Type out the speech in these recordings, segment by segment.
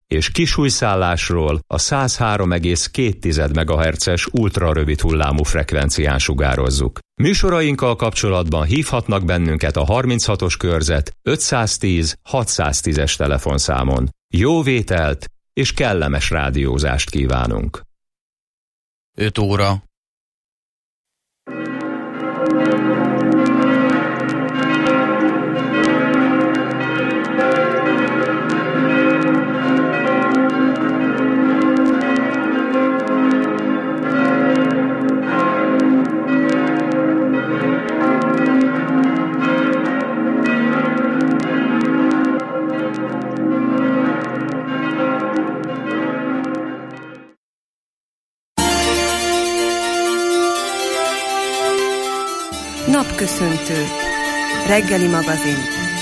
és kisújszállásról a 103,2 MHz-es ultrarövid hullámú frekvencián sugározzuk. Műsorainkkal kapcsolatban hívhatnak bennünket a 36-os körzet 510 610-es telefonszámon. Jó vételt és kellemes rádiózást kívánunk! 5 óra. Napköszöntő. Reggeli magazin.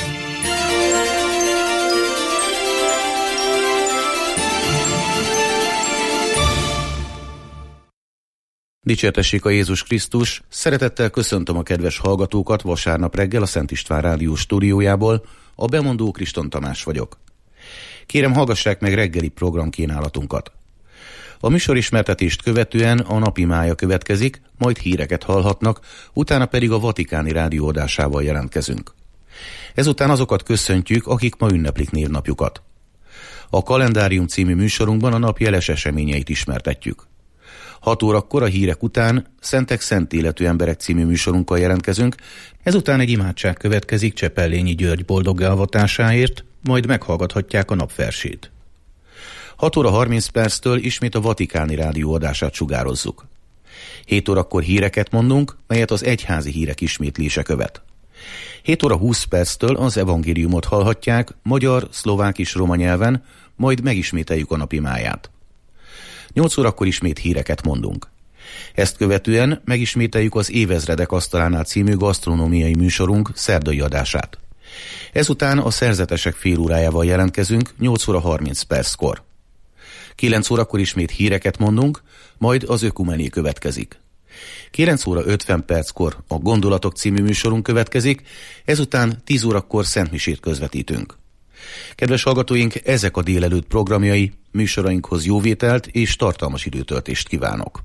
Dicsértessék a Jézus Krisztus! Szeretettel köszöntöm a kedves hallgatókat vasárnap reggel a Szent István Rádió stúdiójából. A bemondó Kriston Tamás vagyok. Kérem, hallgassák meg reggeli programkínálatunkat. A műsorismertetést követően a napimája következik, majd híreket hallhatnak, utána pedig a Vatikáni Rádió adásával jelentkezünk. Ezután azokat köszöntjük, akik ma ünneplik névnapjukat. A Kalendárium című műsorunkban a nap jeles eseményeit ismertetjük. 6 órakor a hírek után Szentek szent életű emberek című műsorunkkal jelentkezünk, ezután egy imádság következik Csepellényi György boldoggá avatásáért, majd meghallgathatják a napversét. 6 óra 30 perctől ismét a Vatikáni Rádió adását sugározzuk. 7 órakor híreket mondunk, melyet az egyházi hírek ismétlése követ. 7 óra 20 perctől az evangéliumot hallhatják magyar, szlovák és roma nyelven, majd megismételjük a napimáját. 8 órakor ismét híreket mondunk. Ezt követően megismételjük az Évezredek asztalánál című gasztronómiai műsorunk szerdai adását. Ezután a szerzetesek félórájával jelentkezünk 8 óra 30 perckor. 9 órakor ismét híreket mondunk, majd az ökumené következik. 9 óra 50 perckor a Gondolatok című műsorunk következik, ezután 10 órakor szentmisét közvetítünk. Kedves hallgatóink, ezek a délelőtt programjai, műsorainkhoz jóvételt és tartalmas időtöltést kívánok.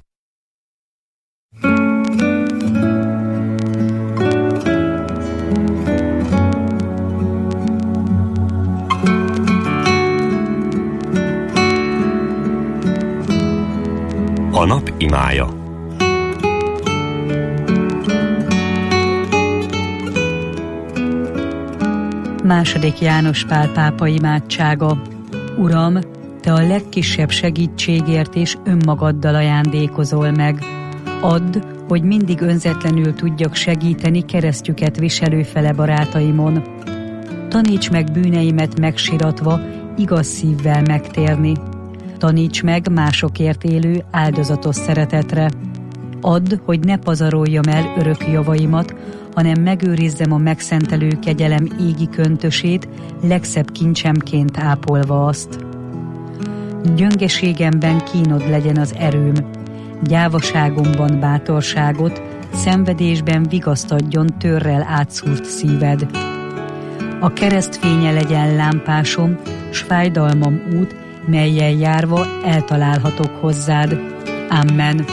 A nap imája. Második János Pál pápa imádsága. Uram, Te a legkisebb segítségért és önmagaddal ajándékozol meg. Add, hogy mindig önzetlenül tudjak segíteni keresztjüket viselő fele barátaimon. Taníts meg bűneimet megsiratva, igaz szívvel megtérni. Taníts meg másokért élő áldozatos szeretetre. Add, hogy ne pazaroljam el örök javaimat, hanem megőrizzem a megszentelő kegyelem égi köntösét, legszebb kincsemként ápolva azt. Gyöngeségemben kínod legyen az erőm, gyávaságomban bátorságot, szenvedésben vigaszt adjon törrel átszúrt szíved. A keresztfénye legyen lámpásom, s fájdalmam út, mellyel járva eltalálhatok hozzád. Amen.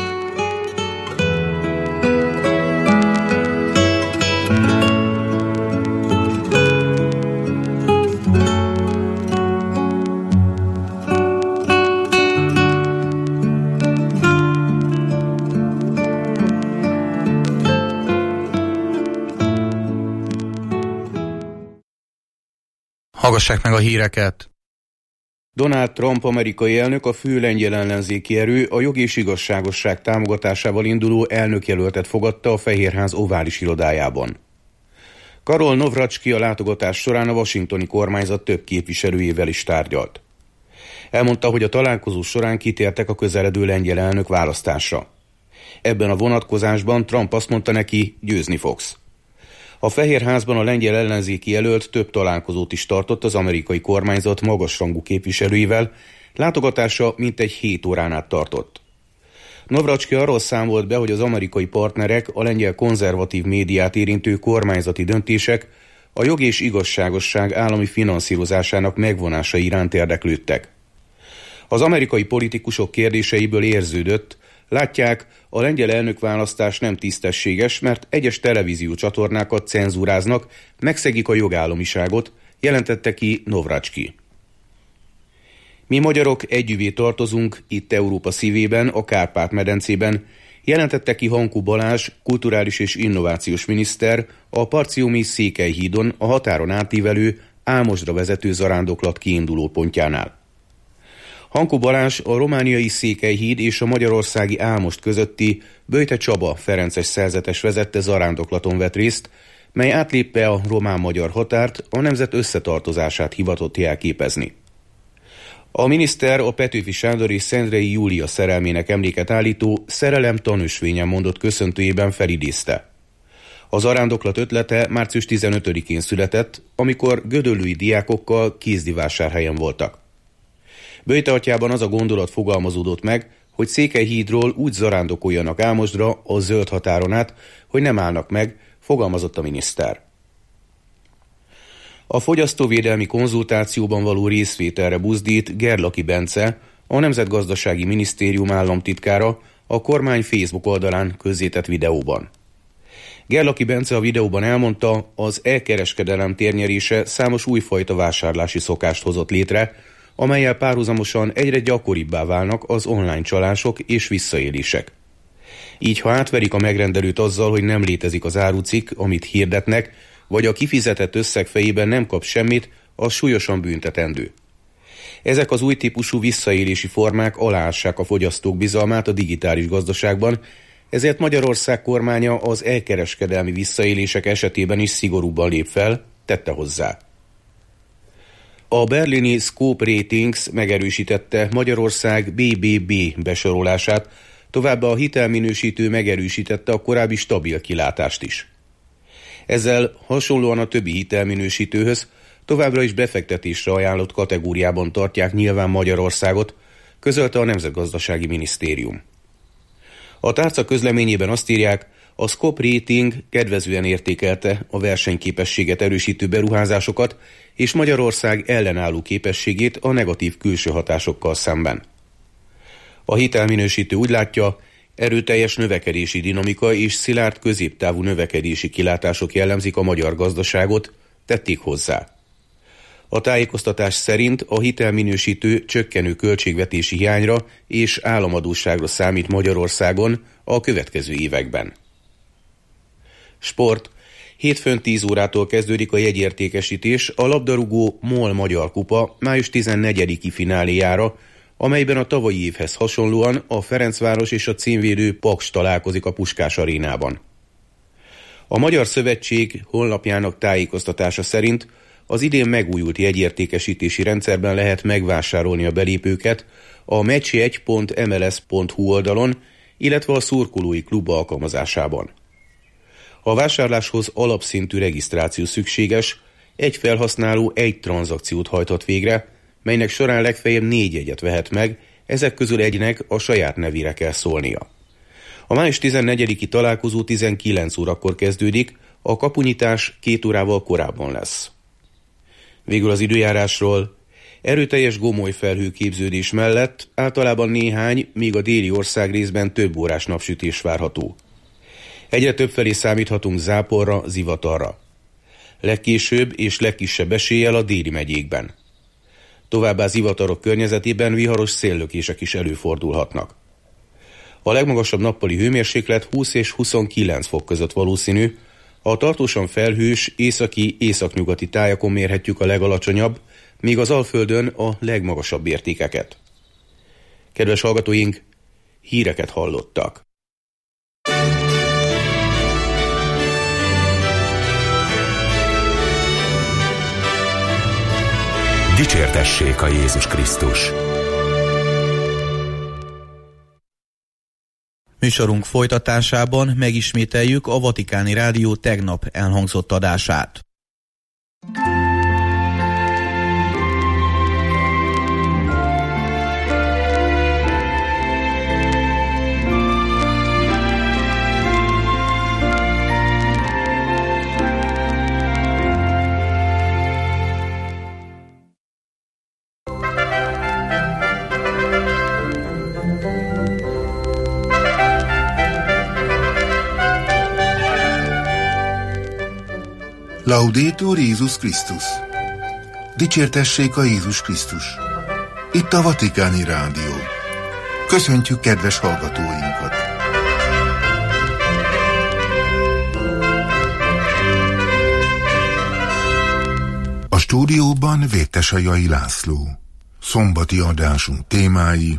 Hallgassák meg a híreket! Donald Trump amerikai elnök, a fő lengyel ellenzéki erő, a jog és igazságosság támogatásával induló elnökjelöltet fogadta a Fehérház ovális irodájában. Karol Nawrocki a látogatás során a washingtoni kormányzat több képviselőjével is tárgyalt. Elmondta, hogy a találkozó során kitértek a közeledő lengyel elnök választásra. Ebben a vonatkozásban Trump azt mondta neki, győzni fogsz. A Fehérházban a lengyel ellenzéki jelölt több találkozót is tartott az amerikai kormányzat magasrangú képviselőivel, látogatása mintegy 7 órán át tartott. Nawrocki arról számolt be, hogy az amerikai partnerek a lengyel konzervatív médiát érintő kormányzati döntések a jog és igazságosság állami finanszírozásának megvonása iránt érdeklődtek. Az amerikai politikusok kérdéseiből érződött, látják, a lengyel elnökválasztás nem tisztességes, mert egyes televíziócsatornákat cenzúráznak, megszegik a jogállamiságot, jelentette ki Novracski. Mi magyarok együvé tartozunk itt Európa szívében, a Kárpát-medencében, jelentette ki Hankó Balázs, kulturális és innovációs miniszter a parciumi Székelyhídon a határon átívelő Ámosdra vezető zarándoklat kiinduló pontjánál. Hankó Balázs a romániai Székelyhíd és a magyarországi Ámost közötti Böjte Csaba ferences szerzetes vezette zarándoklaton vett részt, mely átlépve a román-magyar határt a nemzet összetartozását hivatott jelképezni. A miniszter a Petőfi Sándor és Szendrei Júlia szerelmének emléket állító Szerelem tanösvényen mondott köszöntőjében felidézte. A zarándoklat ötlete március 15-én született, amikor gödöllői diákokkal Kézdivásárhelyen voltak. Böjte atyában az a gondolat fogalmazódott meg, hogy Székelyhídról úgy zarándokoljanak Ámosdra a zöld határon át, hogy nem állnak meg, fogalmazott a miniszter. A fogyasztóvédelmi konzultációban való részvételre buzdít Gerlaki Bence, a Nemzetgazdasági Minisztérium államtitkára a kormány Facebook oldalán közzétett videóban. Gerlaki Bence a videóban elmondta, az elkereskedelem térnyerése számos újfajta vásárlási szokást hozott létre, amellyel párhuzamosan egyre gyakoribbá válnak az online csalások és visszaélések. Így, ha átverik a megrendelőt azzal, hogy nem létezik az árucikk, amit hirdetnek, vagy a kifizetett összeg fejében nem kap semmit, az súlyosan büntetendő. Ezek az új típusú visszaélési formák aláássák a fogyasztók bizalmát a digitális gazdaságban, ezért Magyarország kormánya az elkereskedelmi visszaélések esetében is szigorúbban lép fel, tette hozzá. A berlini Scope Ratings megerősítette Magyarország BBB besorolását, továbbá a hitelminősítő megerősítette a korábbi stabil kilátást is. Ezzel hasonlóan a többi hitelminősítőhöz továbbra is befektetésre ajánlott kategóriában tartják nyilván Magyarországot, közölte a Nemzetgazdasági Minisztérium. A tárca közleményében azt írják, a Scope Rating kedvezően értékelte a versenyképességet erősítő beruházásokat és Magyarország ellenálló képességét a negatív külső hatásokkal szemben. A hitelminősítő úgy látja, erőteljes növekedési dinamika és szilárd középtávú növekedési kilátások jellemzik a magyar gazdaságot, tették hozzá. A tájékoztatás szerint a hitelminősítő csökkenő költségvetési hiányra és államadósságra számít Magyarországon a következő években. Sport. Hétfőn 10 órától kezdődik a jegyértékesítés a labdarúgó MOL Magyar Kupa május 14-i fináléjára, amelyben a tavalyi évhez hasonlóan a Ferencváros és a címvédő Paks találkozik a Puskás arénában. A Magyar Szövetség honlapjának tájékoztatása szerint az idén megújult jegyértékesítési rendszerben lehet megvásárolni a belépőket a match1.mls.hu oldalon, illetve a szurkolói klub alkalmazásában. A vásárláshoz alapszintű regisztráció szükséges, egy felhasználó egy tranzakciót hajtott végre, melynek során legfeljebb 4 jegyet vehet meg, ezek közül egynek a saját nevére kell szólnia. A május 14-i találkozó 19 órakor kezdődik, a kapunyitás 2 órával korábban lesz. Végül az időjárásról. Erőteljes gomoly felhőképződés mellett általában néhány, még a déli országrészben több órás napsütés várható. Egyre többfelé számíthatunk záporra, zivatarra. Legkésőbb és legkisebb eséllyel a déli megyékben. Továbbá zivatarok környezetében viharos széllökések is előfordulhatnak. A legmagasabb nappali hőmérséklet 20 és 29 fok között valószínű, a tartósan felhős északi-északnyugati tájakon mérhetjük a legalacsonyabb, míg az Alföldön a legmagasabb értékeket. Kedves hallgatóink, híreket hallottak. Dicsértessék a Jézus Krisztus! Műsorunk folytatásában megismételjük a Vatikáni Rádió tegnap elhangzott adását. Laudetur Jézus Krisztus! Dicsértessék a Jézus Krisztus! Itt a Vatikáni Rádió. Köszöntjük kedves hallgatóinkat! A stúdióban Vétesajai László. Szombati adásunk témái: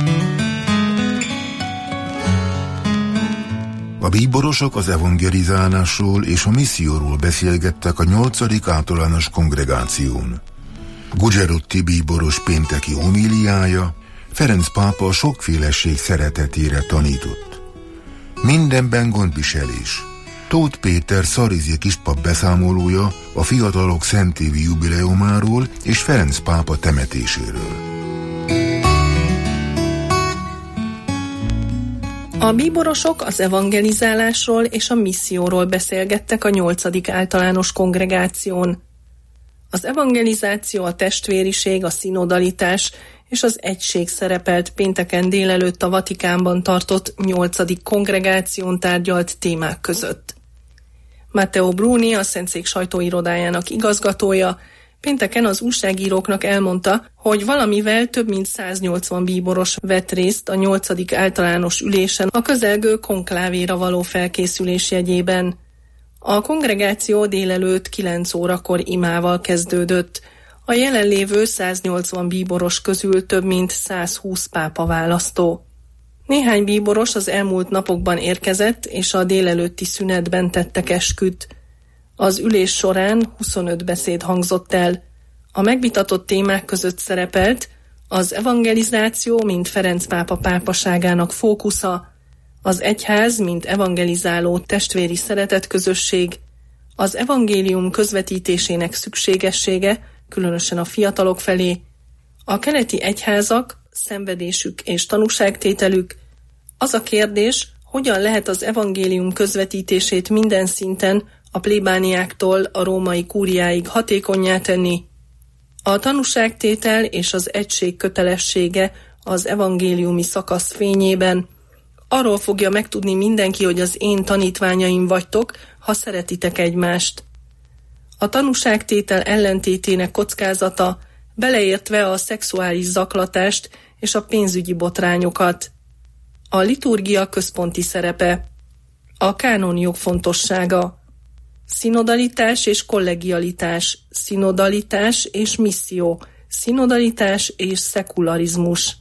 a bíborosok az evangelizálásról és a misszióról beszélgettek a 8. általános kongregáción. Gugerotti bíboros pénteki homíliája Ferenc pápa a sokféleség szeretetére tanított. Mindenben gondviselés. Tóth Péter szarizi kispap beszámolója a fiatalok szentévi jubileumáról és Ferenc pápa temetéséről. A bíborosok az evangelizálásról és a misszióról beszélgettek a 8. általános kongregáción. Az evangelizáció, a testvériség, a szinodalitás és az egység szerepelt pénteken délelőtt a Vatikánban tartott 8. kongregáción tárgyalt témák között. Matteo Bruni, a Szentszék sajtóirodájának igazgatója, pénteken az újságíróknak elmondta, hogy valamivel több mint 180 bíboros vett részt a 8. általános ülésen a közelgő konklávéra való felkészülés jegyében. A kongregáció délelőtt 9 órakor imával kezdődött. A jelenlévő 180 bíboros közül több mint 120 pápa választó. Néhány bíboros az elmúlt napokban érkezett, és a délelőtti szünetben tettek esküt. Az ülés során 25 beszéd hangzott el. A megvitatott témák között szerepelt az evangelizáció, mint Ferenc pápa pápaságának fókusza, az egyház, mint evangelizáló testvéri szeretetközösség, az evangélium közvetítésének szükségessége, különösen a fiatalok felé, a keleti egyházak, szenvedésük és tanúságtételük, az a kérdés, hogyan lehet az evangélium közvetítését minden szinten, a plébániáktól a római kúriáig hatékonnyá tenni, a tanúságtétel és az egység kötelessége az evangéliumi szakasz fényében. Arról fogja megtudni mindenki, hogy az én tanítványaim vagytok, ha szeretitek egymást. A tanúságtétel ellentétének kockázata, beleértve a szexuális zaklatást és a pénzügyi botrányokat. A liturgia központi szerepe. A kánonjog fontossága. Szinodalitás és kollegialitás, szinodalitás és misszió, szinodalitás és szekularizmus.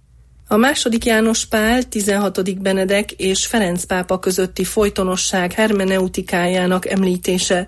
A II. János Pál, 16. Benedek és Ferenc pápa közötti folytonosság hermeneutikájának említése.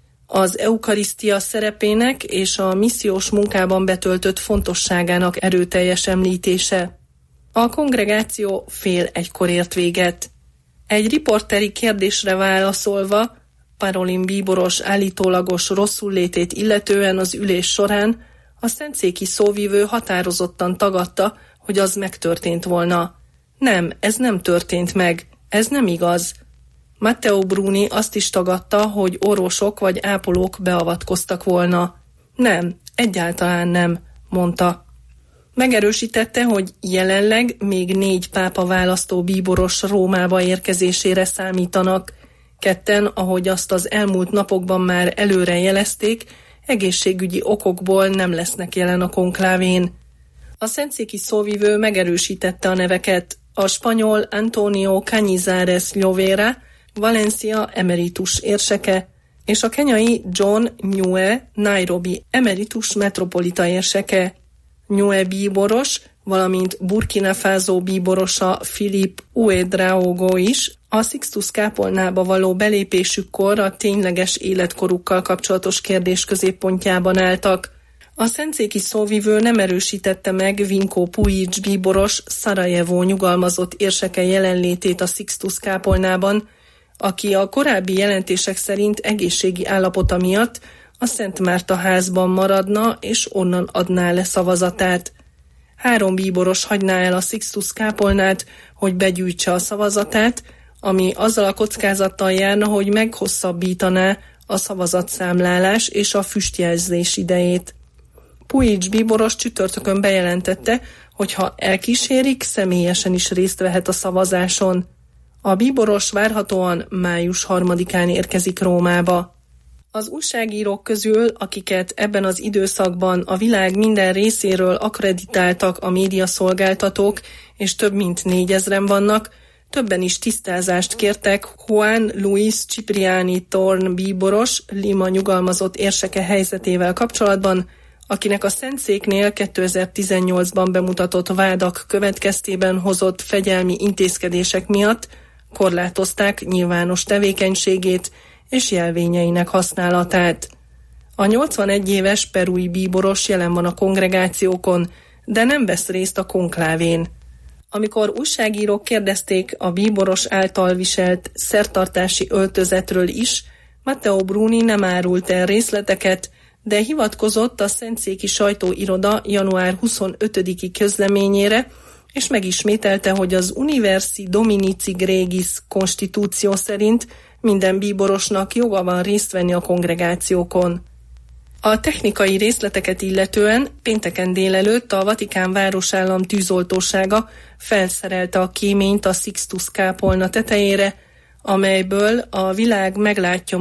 Az eukarisztia szerepének és a missziós munkában betöltött fontosságának erőteljes említése. A kongregáció fél egykor ért véget. Egy riporteri kérdésre válaszolva, Parolin bíboros állítólagos rosszullétét illetően az ülés során a szentszéki szóvivő határozottan tagadta, hogy az megtörtént volna. Nem, ez nem történt meg, ez nem igaz. Matteo Bruni azt is tagadta, hogy orvosok vagy ápolók beavatkoztak volna. Nem, egyáltalán nem, mondta. Megerősítette, hogy jelenleg még 4 pápa választó bíboros Rómába érkezésére számítanak. 2, ahogy azt az elmúlt napokban már előre jelezték, egészségügyi okokból nem lesznek jelen a konklávén. A szentszéki szóvivő megerősítette a neveket: a spanyol Antonio Cañizares Llovera, Valencia emeritus érseke, és a kenyai John Nyue, Nairobi emeritus metropolita érseke. Nyue bíboros, valamint Burkina Faso bíborosa Philippe Ouedraogo is a Sixtus kápolnába való belépésükkor a tényleges életkorukkal kapcsolatos kérdés középpontjában álltak. A szentszéki szóvivő nem erősítette meg Vinko Pujic bíboros Szarajevó nyugalmazott érseke jelenlétét a Sixtus kápolnában, aki a korábbi jelentések szerint egészségi állapota miatt a Szent Márta házban maradna és onnan adná le szavazatát. 3 bíboros hagyná el a Sixtus kápolnát, hogy begyűjtse a szavazatát, ami azzal a kockázattal járna, hogy meghosszabbítaná a szavazatszámlálás és a füstjelzés idejét. Pujic bíboros csütörtökön bejelentette, hogy ha elkísérik, személyesen is részt vehet a szavazáson. A bíboros várhatóan május 3-án érkezik Rómába. Az újságírók közül, akiket ebben az időszakban a világ minden részéről akkreditáltak a médiaszolgáltatók, és több mint 4000-en vannak, többen is tisztázást kértek Juan Luis Cipriani Torn bíboros, Lima nyugalmazott érseke helyzetével kapcsolatban, akinek a Szentszéknél 2018-ban bemutatott vádak következtében hozott fegyelmi intézkedések miatt korlátozták nyilvános tevékenységét és jelvényeinek használatát. A 81 éves perui bíboros jelen van a kongregációkon, de nem vesz részt a konklávén. Amikor újságírók kérdezték a bíboros által viselt szertartási öltözetről is, Matteo Bruni nem árult el részleteket, de hivatkozott a Szentszéki sajtóiroda január 25-i közleményére, és megismételte, hogy az Universi Dominici Gregis konstitúció szerint minden bíborosnak joga van részt venni a kongregációkon. A technikai részleteket illetően pénteken délelőtt a Vatikán városállam tűzoltósága felszerelte a kéményt a Sixtus kápolna tetejére, amelyből a világ meglátja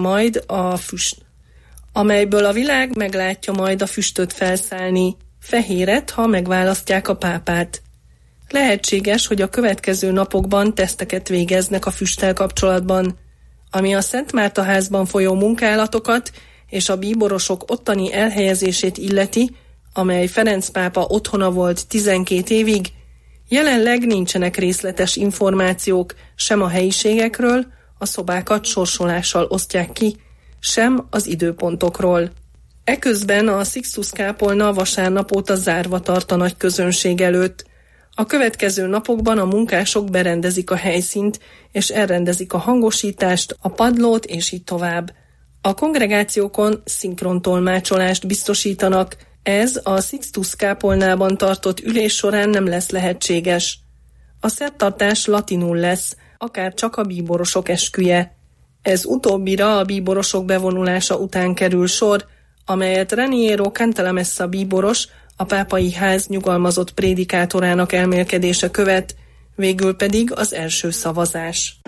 majd a füstöt felszállni, fehéret, ha megválasztják a pápát. Lehetséges, hogy a következő napokban teszteket végeznek a füsttel kapcsolatban, ami a Szent Márta házban folyó munkálatokat és a bíborosok ottani elhelyezését illeti, amely Ferenc pápa otthona volt 12 évig, jelenleg nincsenek részletes információk sem a helyiségekről, a szobákat sorsolással osztják ki, sem az időpontokról. Eközben a Sixtus kápolna vasárnap óta zárva tart a nagy közönség előtt. A következő napokban a munkások berendezik a helyszínt, és elrendezik a hangosítást, a padlót, és így tovább. A kongregációkon szinkrontolmácsolást biztosítanak, ez a Sixtus kápolnában tartott ülés során nem lesz lehetséges. A szertartás latinul lesz, akár csak a bíborosok esküje. Ez utóbbira a bíborosok bevonulása után kerül sor, amelyet Raniero Cantalamessa bíboros, a pápai ház nyugalmazott prédikátorának elmélkedése követ, végül pedig az első szavazás.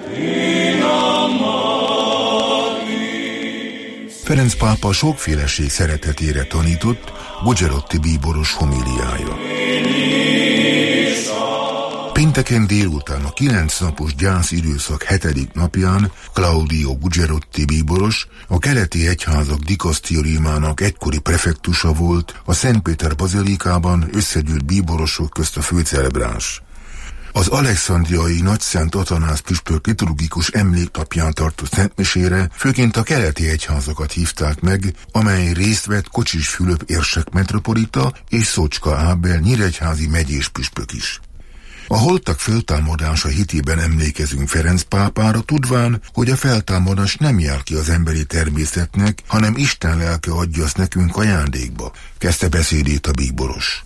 Ferenc pápa sokféleség szeretetére tanított Gugerotti bíboros homíliája. Pénteken délután a 9 napos gyász időszak 7. napján Claudio Gugerotti bíboros, a keleti egyházak dikasztériumának egykori prefektusa volt, a Szent Péter bazilikában összegyűlt bíborosok közt a főcelebráns. Az alexandriai Nagyszent Atanász püspök liturgikus emléknapján tartott szentmisére főként a keleti egyházakat hívták meg, amely részt vett Kocsis Fülöp érsek metropolita és Szócska Ábel nyíregyházi megyés püspök is. A holtak föltámadása hitében emlékezünk Ferenc pápára, tudván, hogy a feltámadás nem jár ki az emberi természetnek, hanem Isten lelke adja azt nekünk ajándékba, kezdte beszédét a bíboros.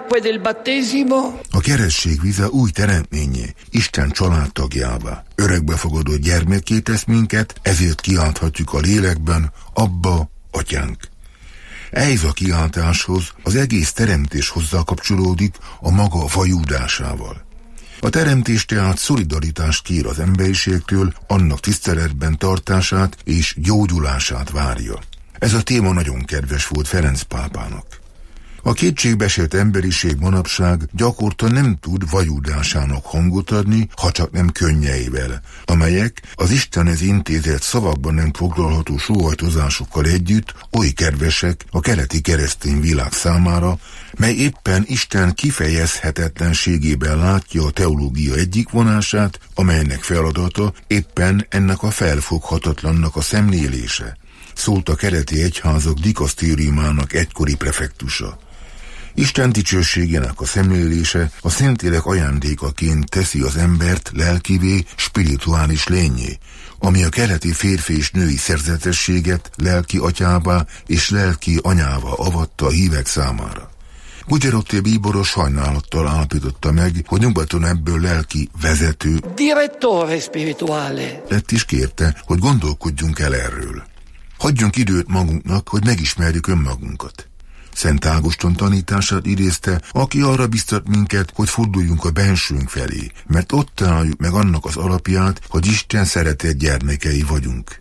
A keresztség vize új teremtményé, Isten családtagjává, örökbefogadott gyermekké tesz minket, ezért kiálthatjuk a lélekben, Abba, Atyánk. Ehhez a kiáltáshoz az egész teremtés hozzá kapcsolódik a maga vajúdásával. A teremtés tehát szolidaritást kér az emberiségtől, annak tiszteletben tartását és gyógyulását várja. Ez a téma nagyon kedves volt Ferenc pápának. A kétségbeesett emberiség manapság gyakorta nem tud vajúdásának hangot adni, ha csak nem könnyeivel, amelyek az Istenhez intézett szavakban nem foglalható sóhajtozásokkal együtt oly kedvesek a keleti keresztény világ számára, mely éppen Isten kifejezhetetlenségében látja a teológia egyik vonását, amelynek feladata éppen ennek a felfoghatatlannak a szemlélése, szólt a keleti egyházak dikasztériumának egykori prefektusa. Isten dicsőségének a szemlélése a Szentlélek ajándékaként teszi az embert lelkivé, spirituális lényé, ami a keleti férfi és női szerzetességet lelki atyává és lelki anyává avatta a hívek számára. Gugerotti bíboros sajnálattal állapította meg, hogy nyugaton ebből lelki vezető direttore spirituale lett, is kérte, hogy gondolkodjunk el erről. Hagyjunk időt magunknak, hogy megismerjük önmagunkat. Szent Ágoston tanítását idézte, aki arra biztat minket, hogy forduljunk a bensőnk felé, mert ott találjuk meg annak az alapját, hogy Isten szeretett gyermekei vagyunk.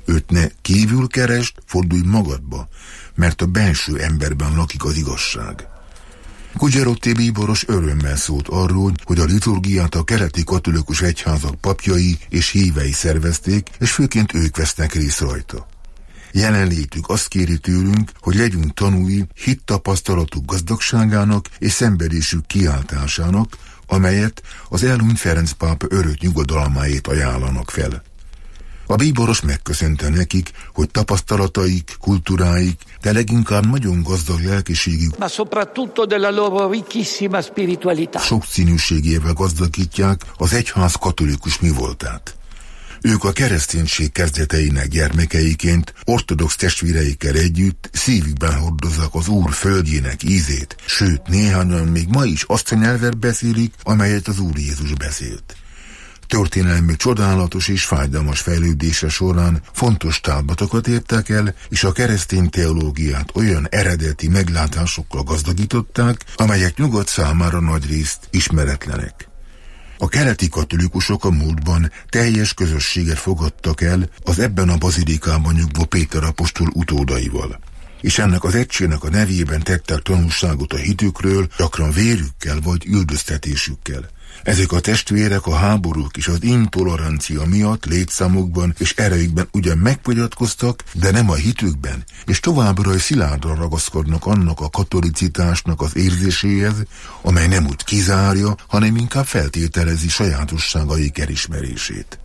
Őt ne kívül keresd, fordulj magadba, mert a belső emberben lakik az igazság. Gugerotti bíboros örömmel szólt arról, hogy a liturgiát a keleti katolikus egyházak papjai és hívei szervezték, és főként ők vesznek részt rajta. Jelenlétük azt kéri tőlünk, hogy legyünk tanúi hittapasztalatuk gazdagságának és szenvedésük kiáltásának, amelyet az elhunyt Ferenc pápa örök nyugodalmáért ajánlanak fel. A bíboros megköszönte nekik, hogy tapasztalataik, kultúráik, de leginkább nagyon gazdag lelkiségük sokszínűségével gazdagítják az egyház katolikus mivoltát. Ők a kereszténység kezdeteinek gyermekeiként, ortodox testvéreikkel együtt szívükben hordozzák az Úr földjének ízét, sőt néhányan még ma is azt a nyelvet beszélik, amelyet az Úr Jézus beszélt. Történelmi csodálatos és fájdalmas fejlődése során fontos táblatokat értek el, és a keresztény teológiát olyan eredeti meglátásokkal gazdagították, amelyek nyugat számára nagyrészt ismeretlenek. A keleti katolikusok a múltban teljes közösséget fogadtak el az ebben a bazilikában nyugvó Péter apostol utódaival, és ennek az egységnek a nevében tettek tanúságot a hitükről, gyakran vérükkel vagy üldöztetésükkel. Ezek a testvérek a háborúk és az intolerancia miatt létszámokban és erejükben ugyan megfogyatkoztak, de nem a hitükben, és továbbra is szilárdan ragaszkodnak annak a katolicitásnak az érzéséhez, amely nem úgy kizárja, hanem inkább feltételezi sajátosságaik elismerését.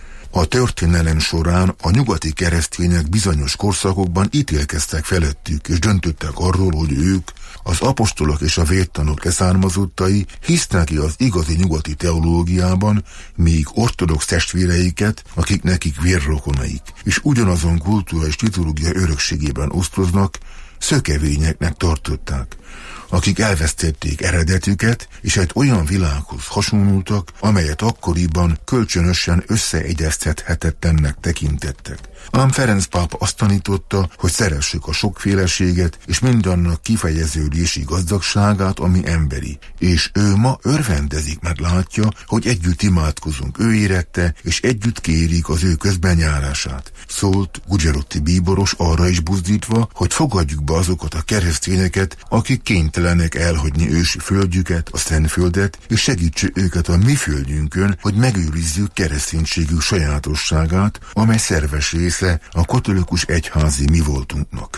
A történelem során a nyugati keresztények bizonyos korszakokban ítélkeztek felettük, és döntöttek arról, hogy ők, az apostolok és a vértanúk leszármazottai hisznek ki az igazi nyugati teológiában, míg ortodox testvéreiket, akik nekik vérrokonaik, és ugyanazon kultúra és liturgia örökségében osztoznak, szökevényeknek tartották, akik elvesztették eredetüket, és egy olyan világhoz hasonlultak, amelyet akkoriban kölcsönösen összeegyeztethetetlennek tekintettek. Ám Ferenc pápa azt tanította, hogy szeressük a sokféleséget, és mindannak kifejeződési gazdagságát, ami emberi, és ő ma örvendezik, mert látja, hogy együtt imádkozunk ő érette, és együtt kérik az ő közbenjárását. Szólt Gugerotti bíboros arra is buzdítva, hogy fogadjuk be azokat a keresztényeket, akik kénytelenek elhagyni ősi földjüket, a Szentföldet, és segítsük őket a mi földjünkön, hogy megőrizzük kereszténységük sajátosságát, amely szerves része a katolikus egyházi mi voltunknak.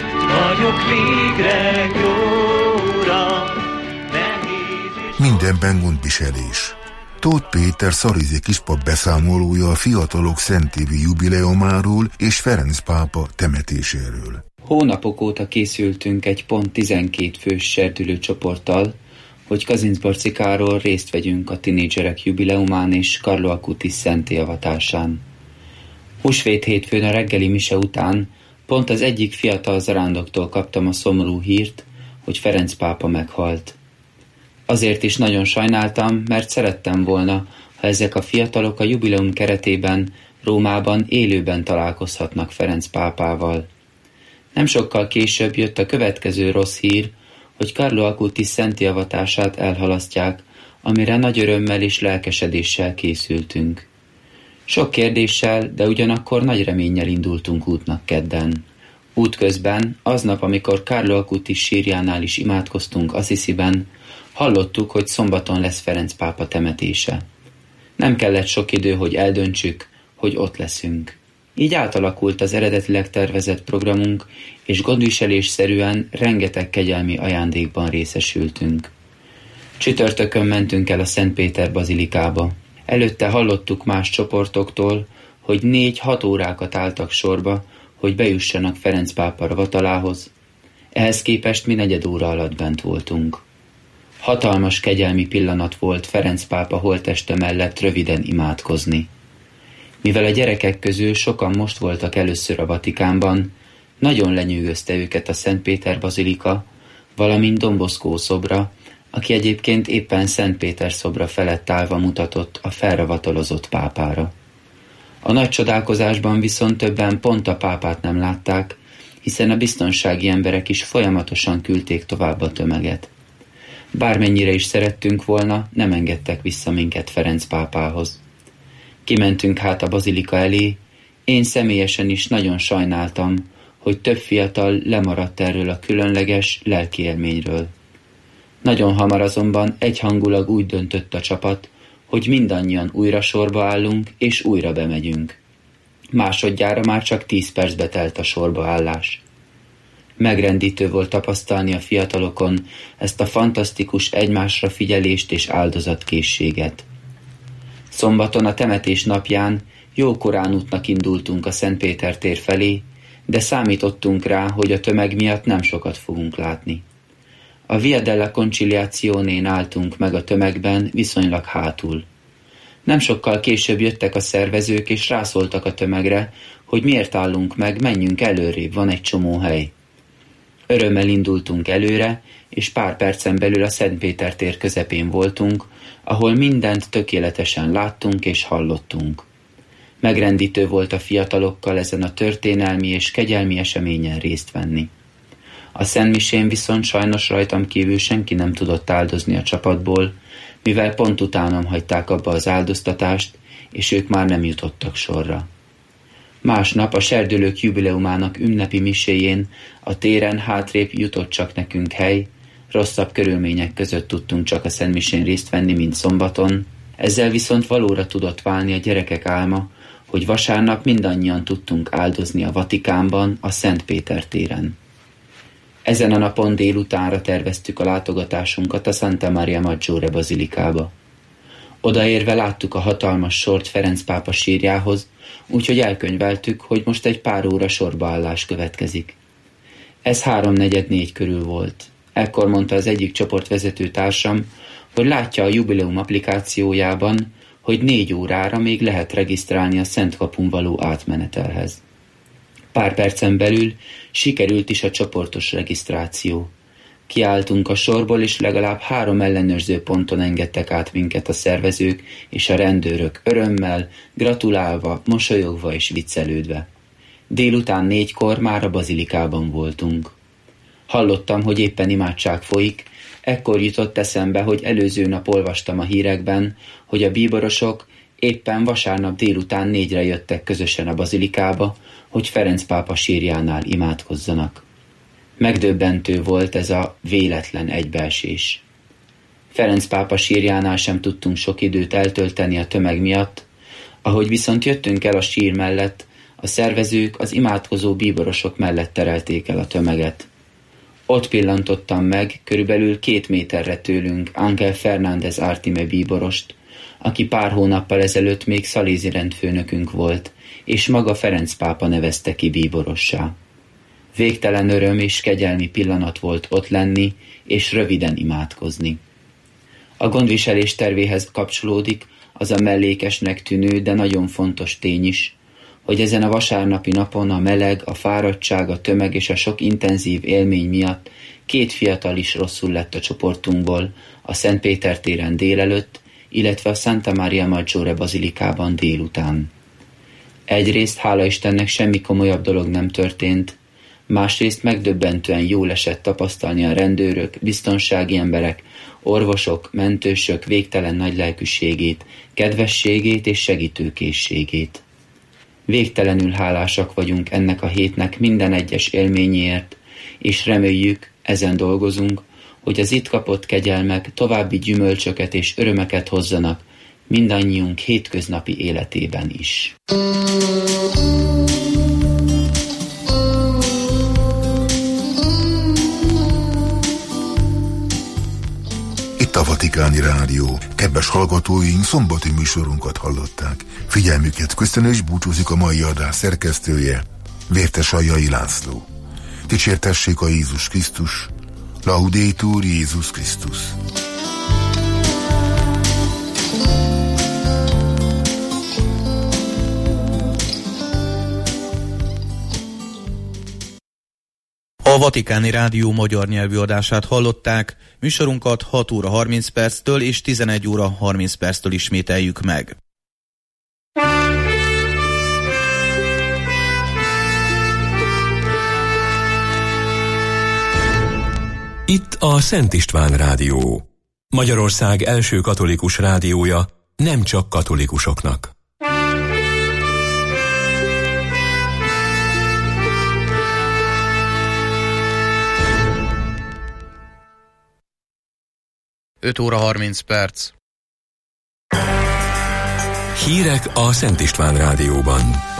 Mindenben gondviselés. Tóth Péter szarizi kispap beszámolója a fiatalok szentévi jubileumáról és Ferenc pápa temetéséről. Hónapok óta készültünk egy pont 12 fős serdülő csoporttal, hogy Kazincbarci Károly részt vegyünk a tinédzserek jubileumán és Carlo Acutis szentélyavatásán. Húsvét hétfőn a reggeli mise után pont az egyik fiatal zarándoktól kaptam a szomorú hírt, hogy Ferenc pápa meghalt. Azért is nagyon sajnáltam, mert szerettem volna, ha ezek a fiatalok a jubileum keretében Rómában élőben találkozhatnak Ferenc pápával. Nem sokkal később jött a következő rossz hír, hogy Carlo Acutis szentélyavatását elhalasztják, amire nagy örömmel és lelkesedéssel készültünk. Sok kérdéssel, de ugyanakkor nagy reménnyel indultunk útnak kedden. Útközben, aznap, amikor Carlo Acutis sírjánál is imádkoztunk Assisiben, hallottuk, hogy szombaton lesz Ferenc pápa temetése. Nem kellett sok idő, hogy eldöntsük, hogy ott leszünk. Így átalakult az eredetileg tervezett programunk, és gondviselésszerűen rengeteg kegyelmi ajándékban részesültünk. Csütörtökön mentünk el a Szent Péter bazilikába. Előtte hallottuk más csoportoktól, hogy 4-6 órákat álltak sorba, hogy bejussanak Ferenc pápa ravatalához. Ehhez képest mi 4 óra alatt bent voltunk. Hatalmas kegyelmi pillanat volt Ferenc pápa holtteste mellett röviden imádkozni. Mivel a gyerekek közül sokan most voltak először a Vatikánban, nagyon lenyűgözte őket a Szent Péter bazilika, valamint Don Bosco szobra, aki egyébként éppen Szent Péter szobra felett állva mutatott a felravatolozott pápára. A nagy csodálkozásban viszont többen pont a pápát nem látták, hiszen a biztonsági emberek is folyamatosan küldték tovább a tömeget. Bármennyire is szerettünk volna, nem engedtek vissza minket Ferenc pápához. Kimentünk hát a bazilika elé, Én személyesen is nagyon sajnáltam, hogy több fiatal lemaradt erről a különleges lelki élményről. Nagyon hamar azonban egyhangulag úgy döntött a csapat, hogy mindannyian újra sorba állunk és újra bemegyünk. Másodjára már csak 10 percbe telt a sorba állás. Megrendítő volt tapasztalni a fiatalokon ezt a fantasztikus egymásra figyelést és áldozatkészséget. Szombaton a temetés napján jókorán útnak indultunk a Szent Péter tér felé, de számítottunk rá, hogy a tömeg miatt nem sokat fogunk látni. A Via della Conciliazione-n álltunk meg a tömegben, viszonylag hátul. Nem sokkal később jöttek a szervezők és rászóltak a tömegre, hogy miért állunk meg, menjünk előrébb, van egy csomó hely. Örömmel indultunk előre, és pár percen belül a Szent Péter tér közepén voltunk, ahol mindent tökéletesen láttunk és hallottunk. Megrendítő volt a fiatalokkal ezen a történelmi és kegyelmi eseményen részt venni. A szentmisén viszont sajnos rajtam kívül senki nem tudott áldozni a csapatból, mivel pont utánam hagyták abba az áldoztatást, és ők már nem jutottak sorra. Másnap a serdülők jubileumának ünnepi miséjén a téren hátrébb jutott csak nekünk hely, rosszabb körülmények között tudtunk csak a szentmisén részt venni, mint szombaton, ezzel viszont valóra tudott válni a gyerekek álma, hogy vasárnap mindannyian tudtunk áldozni a Vatikánban, a Szent Péter téren. Ezen a napon délutánra terveztük a látogatásunkat a Santa Maria Maggiore bazilikába. Odaérve láttuk a hatalmas sort Ferenc pápa sírjához, úgyhogy elkönyveltük, hogy most egy pár óra sorbaállás következik. Ez 3:44 körül volt. Ekkor mondta az egyik csoportvezető társam, hogy látja a jubileum applikációjában, hogy 4 órára még lehet regisztrálni a Szent Kapun való átmenetelhez. Pár percen belül sikerült is a csoportos regisztráció. Kiálltunk a sorból, és legalább 3 ellenőrző ponton engedtek át minket a szervezők és a rendőrök örömmel, gratulálva, mosolyogva és viccelődve. Délután 4-kor már a bazilikában voltunk. Hallottam, hogy éppen imádság folyik, ekkor jutott eszembe, hogy előző nap olvastam a hírekben, hogy a bíborosok éppen vasárnap délután 4-re jöttek közösen a bazilikába, hogy Ferenc pápa sírjánál imádkozzanak. Megdöbbentő volt ez a véletlen egybeesés. Ferenc pápa sírjánál sem tudtunk sok időt eltölteni a tömeg miatt, ahogy viszont jöttünk el a sír mellett, a szervezők az imádkozó bíborosok mellett terelték el a tömeget. Ott pillantottam meg körülbelül 2 méterre tőlünk Ángel Fernández Ártime bíborost, aki pár hónappal ezelőtt még szalézi rendfőnökünk volt, és maga Ferenc pápa nevezte ki bíborossá. Végtelen öröm és kegyelmi pillanat volt ott lenni, és röviden imádkozni. A gondviselés tervéhez kapcsolódik az a mellékesnek tűnő, de nagyon fontos tény is, hogy ezen a vasárnapi napon a meleg, a fáradtság, a tömeg és a sok intenzív élmény miatt 2 fiatal is rosszul lett a csoportunkból, a Szent Péter téren délelőtt, illetve a Santa Maria Maggiore bazilikában délután. Egyrészt, hála Istennek, semmi komolyabb dolog nem történt, másrészt megdöbbentően jól esett tapasztalni a rendőrök, biztonsági emberek, orvosok, mentősök végtelen nagy lelkűségét, kedvességét és segítőkészségét. Végtelenül hálásak vagyunk ennek a hétnek minden egyes élményéért, és reméljük, ezen dolgozunk, hogy az itt kapott kegyelmek további gyümölcsöket és örömeket hozzanak mindannyiunk hétköznapi életében is. Itt a Vatikáni Rádió. Kedves hallgatóink, szombati műsorunkat hallották. Figyelmüket köszönöm, és búcsúzik a mai adás szerkesztője, Vértes Aljai László. Dicsértessék a Jézus Krisztus, Laudetur Jézus Krisztus. A Vatikáni Rádió magyar nyelvű adását hallották, műsorunkat 6 óra 30 perctől és 11 óra 30 perctől ismételjük meg. Itt a Szent István Rádió, Magyarország első katolikus rádiója, nem csak katolikusoknak. 5 óra 30 perc. Hírek a Szent István Rádióban.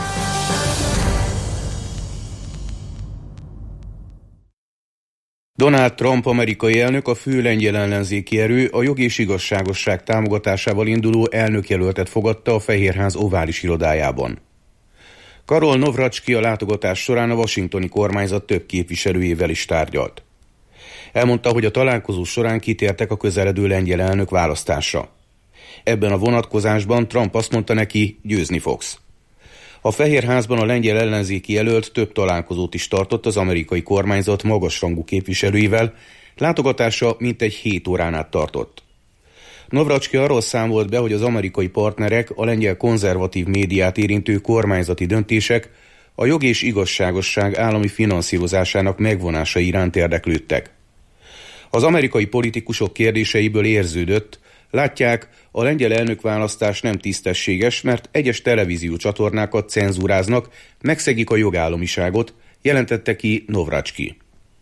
Donald Trump amerikai elnök, a fő lengyel ellenzéki erő, a jog és igazságosság támogatásával induló elnökjelöltet fogadta a Fehérház ovális irodájában. Karol Nawrocki a látogatás során a washingtoni kormányzat több képviselőjével is tárgyalt. Elmondta, hogy a találkozó során kitértek a közeledő lengyel elnök választásra. Ebben a vonatkozásban Trump azt mondta neki, győzni fogsz. A Fehérházban a lengyel ellenzéki jelölt több találkozót is tartott az amerikai kormányzat magasrangú képviselőivel, látogatása mintegy 7 órán át tartott. Nawrocki arról számolt be, hogy az amerikai partnerek a lengyel konzervatív médiát érintő kormányzati döntések a jog és igazságosság állami finanszírozásának megvonása iránt érdeklődtek. Az amerikai politikusok kérdéseiből érződött, látják, a lengyel elnökválasztás nem tisztességes, mert egyes televíziócsatornákat cenzúráznak, megszegik a jogállamiságot, jelentette ki Nawrocki.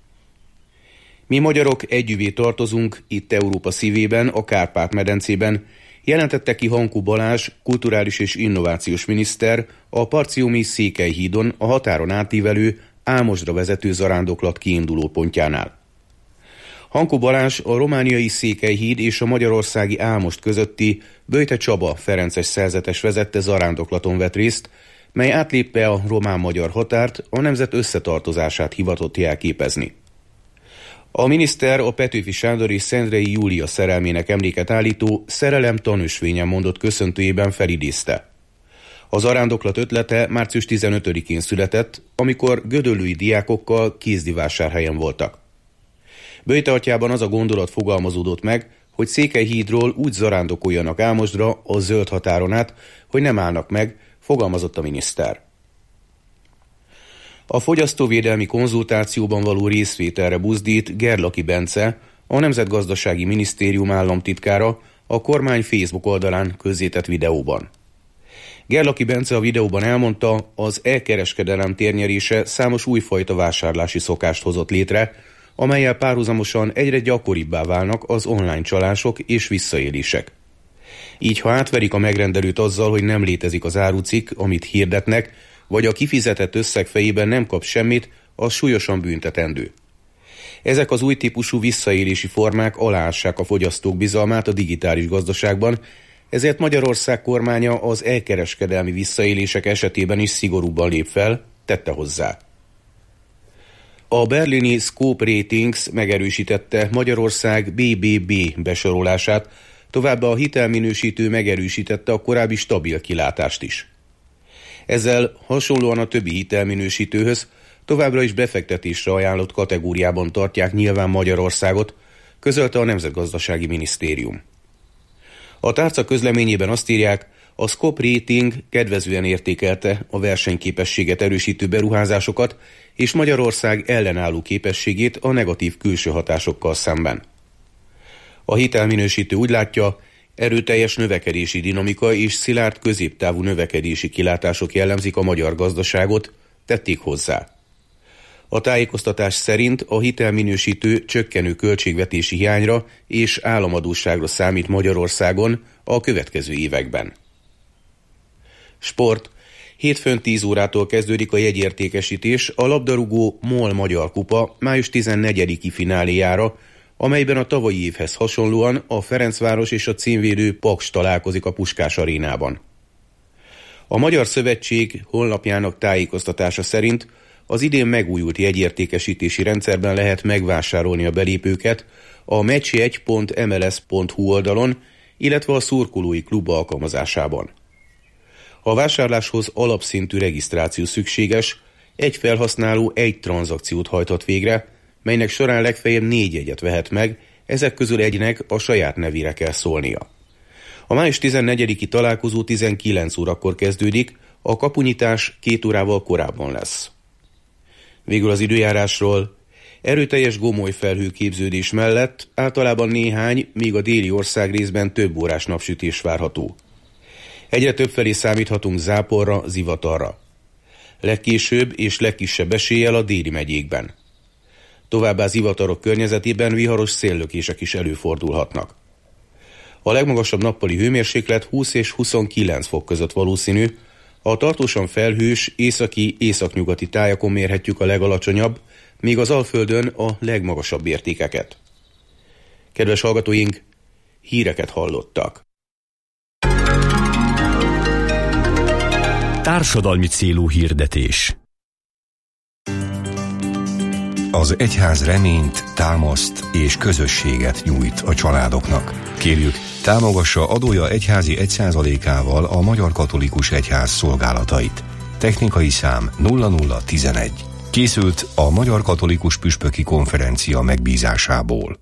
Mi magyarok együvé tartozunk itt Európa szívében, a Kárpát-medencében, jelentette ki Hankó Balázs, kulturális és innovációs miniszter a Parciumi Székelyhídon a határon átívelő Ámosdra vezető zarándoklat kiinduló pontjánál. Hankó Balázs a romániai Székelyhíd és a magyarországi Ámost közötti Böjte Csaba ferences szerzetes vezette zarándoklaton vett részt, mely átlépve a román-magyar határt a nemzet összetartozását hivatott jelképezni. A miniszter a Petőfi Sándor és Szendrei Júlia szerelmének emléket állító Szerelem tanúsvényen mondott köszöntőjében felidézte. A zarándoklat ötlete március 15-én született, amikor gödöllői diákokkal Kézdivásárhelyen voltak. Böjte atyában az a gondolat fogalmazódott meg, hogy Székelyhídról úgy zarándokoljanak Ámosdra a zöld határon át, hogy nem állnak meg, fogalmazott a miniszter. A fogyasztóvédelmi konzultációban való részvételre buzdít Gerlaki Bence, a Nemzetgazdasági Minisztérium államtitkára a kormány Facebook oldalán közzétett videóban. Gerlaki Bence a videóban elmondta, az e-kereskedelem térnyerése számos újfajta vásárlási szokást hozott létre, amellyel párhuzamosan egyre gyakoribbá válnak az online csalások és visszaélések. Így, ha átverik a megrendelőt azzal, hogy nem létezik az árucikk, amit hirdetnek, vagy a kifizetett összeg fejében nem kap semmit, az súlyosan büntetendő. Ezek az új típusú visszaélési formák aláássák a fogyasztók bizalmát a digitális gazdaságban, ezért Magyarország kormánya az elkereskedelmi visszaélések esetében is szigorúbban lép fel, tette hozzá. A berlini Scope Ratings megerősítette Magyarország BBB besorolását, továbbá a hitelminősítő megerősítette a korábbi stabil kilátást is. Ezzel hasonlóan a többi hitelminősítőhöz továbbra is befektetésre ajánlott kategóriában tartják nyilván Magyarországot, közölte a Nemzetgazdasági Minisztérium. A tárca közleményében azt írják, a Scope Rating kedvezően értékelte a versenyképességet erősítő beruházásokat és Magyarország ellenálló képességét a negatív külső hatásokkal szemben. A hitelminősítő úgy látja, erőteljes növekedési dinamika és szilárd középtávú növekedési kilátások jellemzik a magyar gazdaságot, tették hozzá. A tájékoztatás szerint a hitelminősítő csökkenő költségvetési hiányra és államadósságra számít Magyarországon a következő években. Sport. Hétfőn 10 órától kezdődik a jegyértékesítés a labdarúgó MOL Magyar Kupa május 14-i fináléjára, amelyben a tavalyi évhez hasonlóan a Ferencváros és a címvédő Paks találkozik a Puskás arénában. A Magyar Szövetség honlapjának tájékoztatása szerint az idén megújult jegyértékesítési rendszerben lehet megvásárolni a belépőket a match1.mls.hu oldalon, illetve a szurkolói klub alkalmazásában. A vásárláshoz alapszintű regisztráció szükséges, egy felhasználó egy tranzakciót hajthat végre, melynek során legfeljebb 4 jegyet vehet meg, ezek közül egynek a saját nevére kell szólnia. A május 14-i találkozó 19 órakor kezdődik, a kapunyitás 2 órával korábban lesz. Végül az időjárásról. Erőteljes gomoly felhőképződés mellett általában néhány, míg a déli ország részben több órás napsütés várható. Egyre többfelé számíthatunk záporra, zivatarra. Legkésőbb és legkisebb eséllyel a déli megyékben. Továbbá zivatarok környezetében viharos széllökések is előfordulhatnak. A legmagasabb nappali hőmérséklet 20 és 29 fok között valószínű, a tartósan felhős északi-északnyugati tájakon mérhetjük a legalacsonyabb, míg az Alföldön a legmagasabb értékeket. Kedves hallgatóink, híreket hallottak. Társadalmi célú hirdetés. Az egyház reményt, támaszt és közösséget nyújt a családoknak. Kérjük, támogassa adója egyházi 1%-ával a Magyar Katolikus Egyház szolgálatait. Technikai szám 0011. Készült a Magyar Katolikus Püspöki Konferencia megbízásából.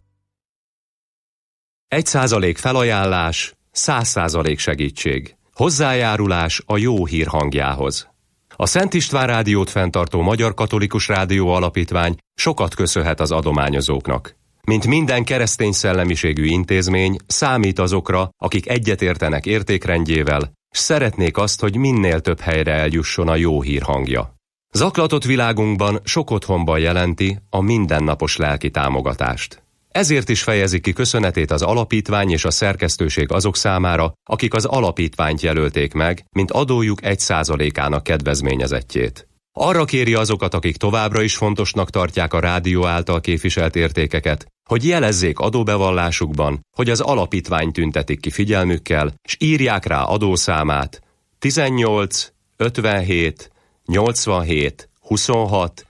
1% felajánlás, 100% segítség. Hozzájárulás a jó hír hangjához. A Szent István Rádiót fenntartó Magyar Katolikus Rádió Alapítvány sokat köszönhet az adományozóknak. Mint minden keresztény szellemiségű intézmény, számít azokra, akik egyetértenek értékrendjével, s szeretnék azt, hogy minél több helyre eljusson a jó hír hangja. Zaklatott világunkban sok otthonban jelenti a mindennapos lelki támogatást. Ezért is fejezi ki köszönetét az alapítvány és a szerkesztőség azok számára, akik az alapítványt jelölték meg, mint adójuk 1%-ának kedvezményezettjét. Arra kéri azokat, akik továbbra is fontosnak tartják a rádió által képviselt értékeket, hogy jelezzék adóbevallásukban, hogy az alapítvány tüntetik ki figyelmükkel, s írják rá adószámát 18 57 87 26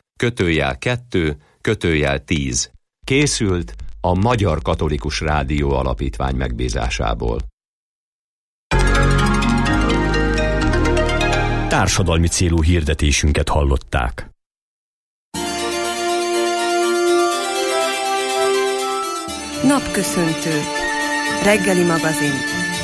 /2 /10. Készült a Magyar Katolikus Rádió Alapítvány megbízásából. Társadalmi célú hirdetésünket hallották. Napköszöntő. Reggeli magazin.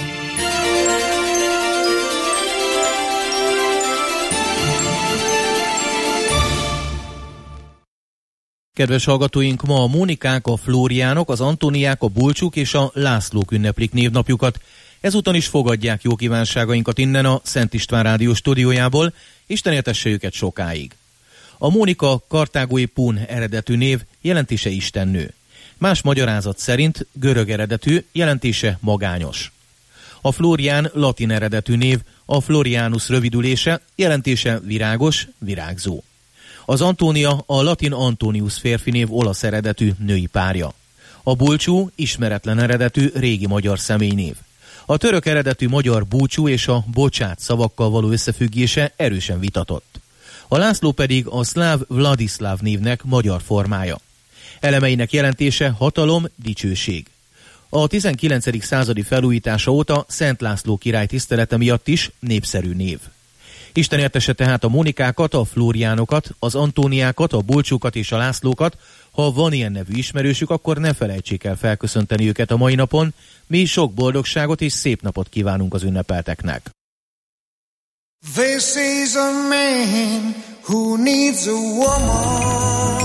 Kedves hallgatóink, ma a Mónikák, a Flóriánok, az Antóniák, a Bulcsúk és a Lászlók ünneplik névnapjukat. Ezúton is fogadják jó kívánságainkat innen a Szent István Rádió stúdiójából, Isten éltesse őket sokáig. A Mónika kartágói pún eredetű név, jelentése istennő. Más magyarázat szerint görög eredetű, jelentése magányos. A Flórián latin eredetű név, a Florianus rövidülése, jelentése virágos, virágzó. Az Antónia a latin Antonius férfi név olasz eredetű női párja. A Bulcsú ismeretlen eredetű régi magyar személynév. A török eredetű magyar búcsú és a bocsát szavakkal való összefüggése erősen vitatott. A László pedig a szláv Vladislav névnek magyar formája. Elemeinek jelentése hatalom, dicsőség. A 19. századi felújítása óta Szent László király tisztelete miatt is népszerű név. Isten éltesse tehát a Mónikákat, a Flóriánokat, az Antóniákat, a Bulcsúkat és a Lászlókat. Ha van ilyen nevű ismerősük, akkor ne felejtsék el felköszönteni őket a mai napon. Mi sok boldogságot és szép napot kívánunk az ünnepelteknek. This is a man who needs a woman.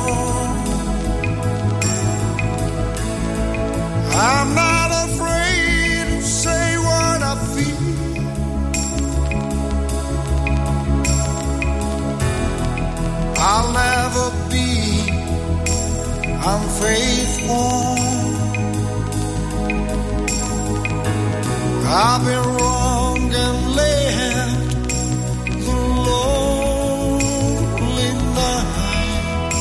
I'm not afraid to say what I feel. I'll never be unfaithful. I've been wrong and left the lonely night.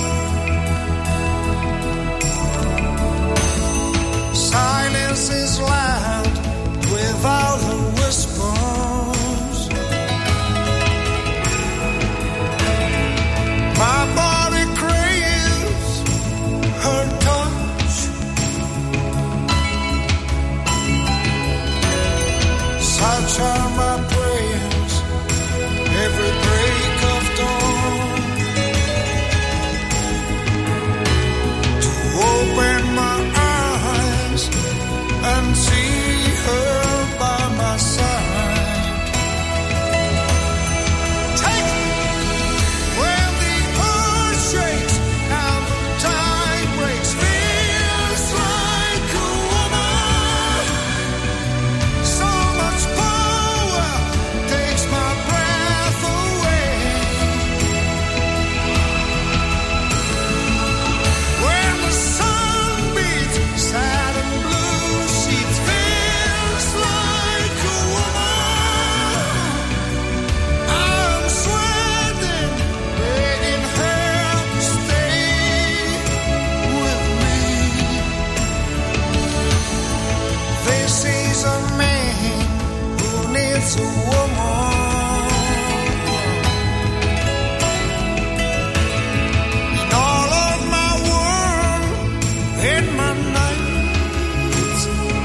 Silence is loud without a whispers. My body craves her touch. Such are my prayers every break of dawn, to open my eyes and see her by my side. Take when the earth shakes and the tide breaks, feels like a woman, so much power. is a man who needs a woman. In all of my world, in my nights,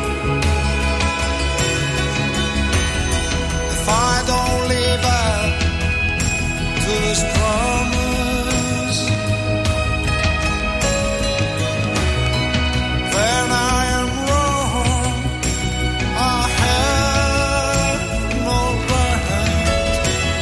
if I don't live up to this promise, then I am wrong. I have no right.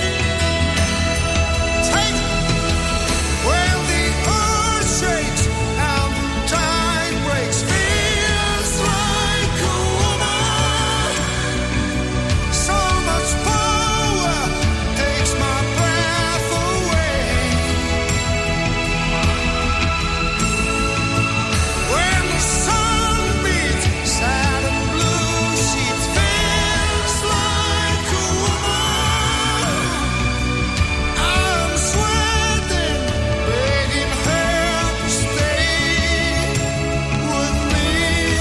Take when the earth shakes and the tide breaks, feels like a woman. So much power takes my breath away. When the sun beats, sad and blue, she feels like a woman. I'm sweating, begging her to stay with me.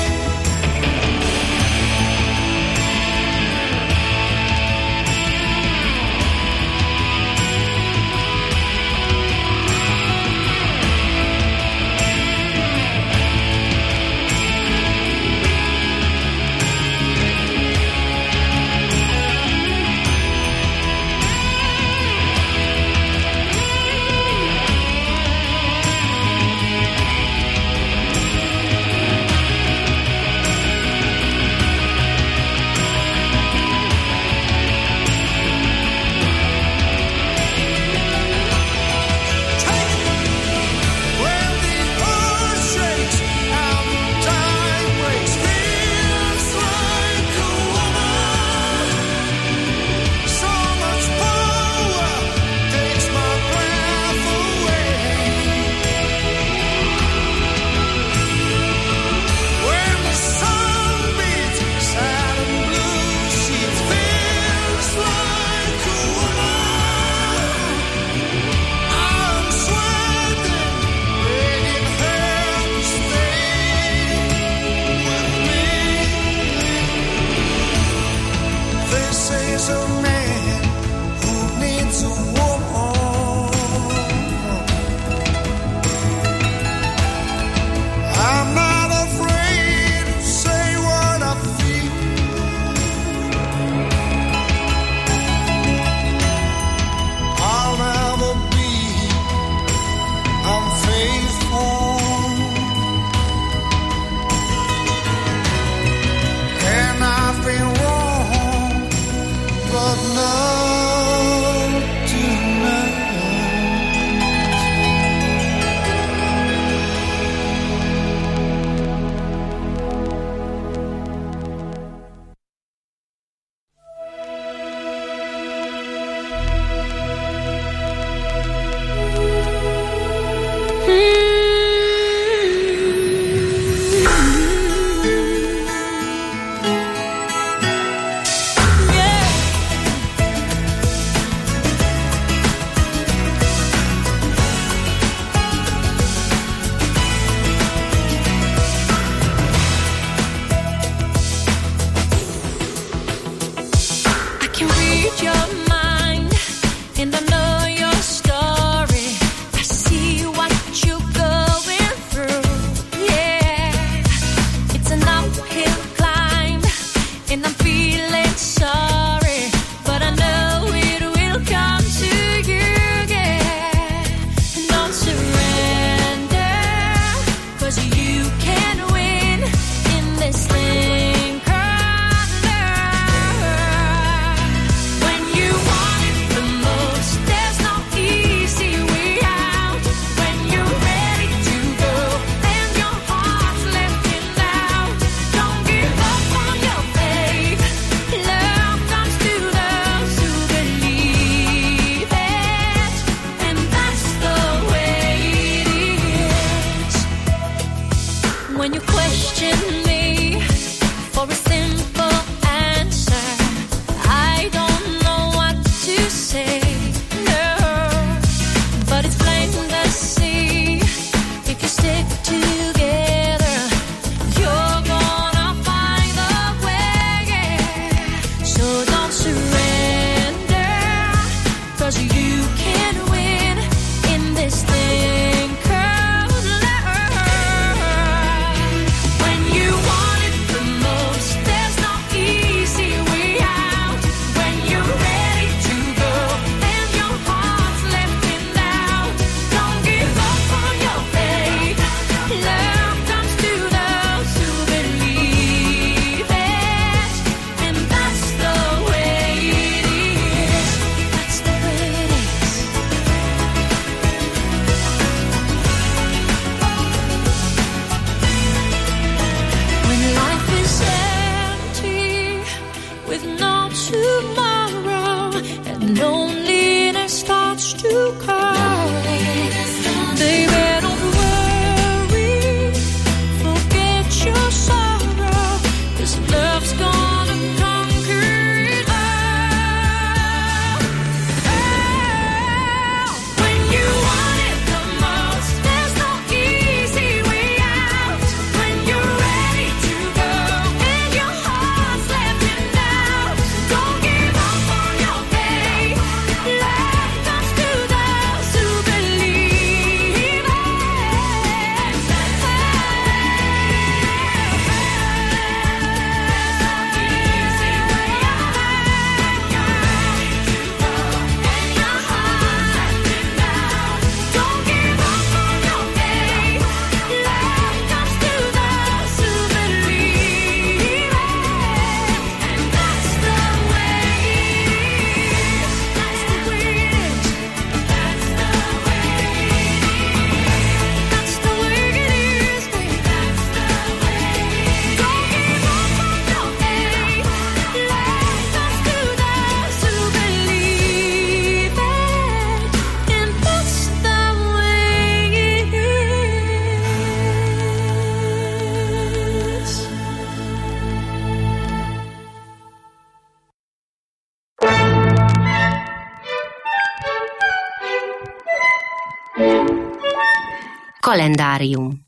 When the earth shakes and the tide breaks, feels like a woman. So much power takes my breath away. When the sun beats, sad and blue, she feels like a woman. I'm sweating, begging her to stay with me. This is a man who needs a woman. I'm not afraid to say what I feel. I'll never be unfaithful, and I've been wrong, but not tonight. I can read your mind, and I know your story. I see what you're going through. Yeah, it's an uphill climb, and I'm feeling sorry, but I know it will come to you. Yeah, and don't surrender, 'cause you can win in this thing called love. When you want it the most, there's no easy way out. When you're ready to go and your heart's lifting out, don't give up on your faith. Kalendárium.